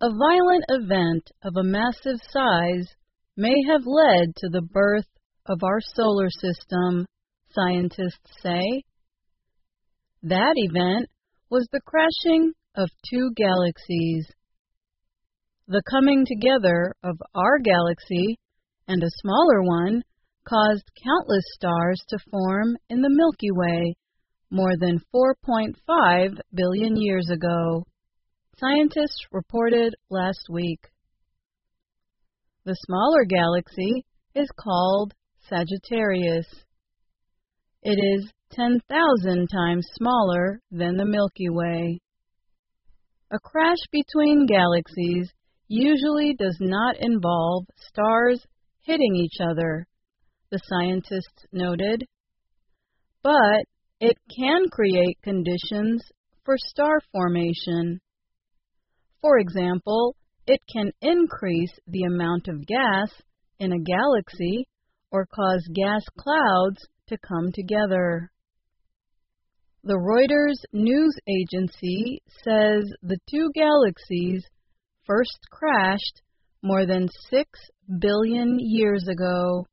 A violent event of a massive size may have led to the birth of our solar system, scientists say. That event was the crashing of two galaxies. The coming together of our galaxy and a smaller one caused countless stars to form in the Milky Way more than 4.5 billion years ago, scientists reported last week. The smaller galaxy is called Sagittarius. It is 10,000 times smaller than the Milky Way. A crash between galaxies usually does not involve stars hitting each other, the scientists noted, but it can create conditions for star formation. For example, it can increase the amount of gas in a galaxy or cause gas clouds to come together. The Reuters news agency says the two galaxies first crashed more than 6 billion years ago.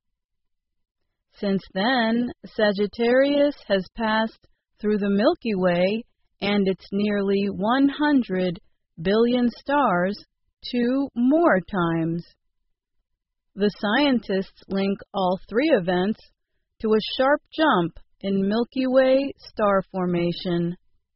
Since then, Sagittarius has passed through the Milky Way and its nearly 100 billion stars 2 more times. The scientists link all three events to a sharp jump in Milky Way star formation.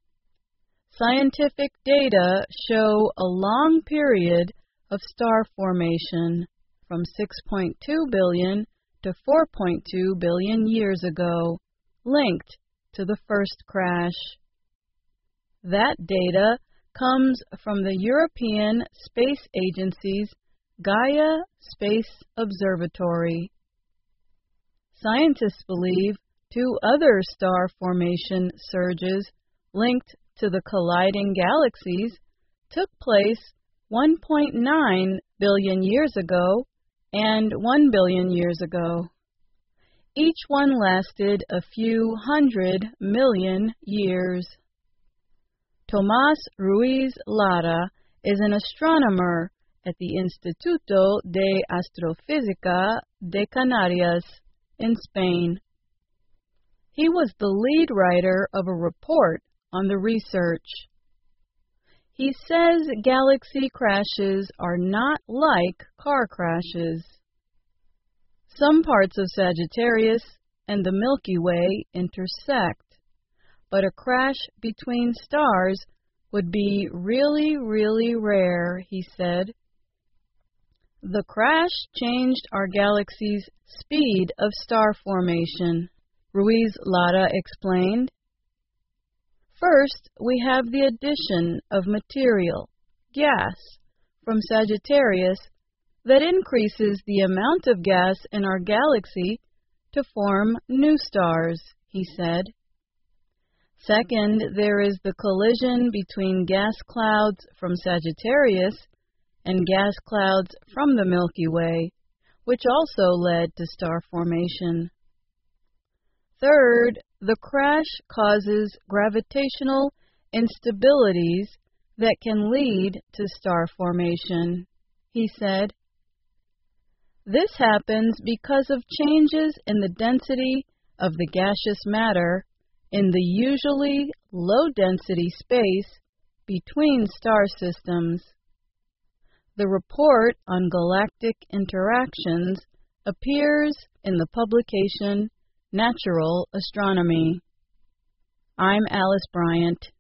Scientific data show a long period of star formation from 6.2 billion to 4.2 billion years ago, linked to the first crash. That data comes from the European Space Agency's Gaia Space Observatory. Scientists believe 2 other star formation surges linked to the colliding galaxies took place 1.9 billion years ago and 1 billion years ago. Each one lasted a few 100 million years. Tomás Ruiz Lara is an astronomer at the Instituto de Astrofísica de Canarias in Spain. He was the lead writer of a report on the research. He says galaxy crashes are not like car crashes. Some parts of Sagittarius and the Milky Way intersect, but a crash between stars would be really, really rare, he said. The crash changed our galaxy's speed of star formation, Ruiz Lara explained. First, we have the addition of material, gas, from Sagittarius that increases the amount of gas in our galaxy to form new stars, he said. Second, there is the collision between gas clouds from Sagittarius and gas clouds from the Milky Way, which also led to star formation. Third, the crash causes gravitational instabilities that can lead to star formation, he said. This happens because of changes in the density of the gaseous matter in the usually low-density space between star systems. The report on galactic interactions appears in the publication Natural Astronomy. I'm Alice Bryant.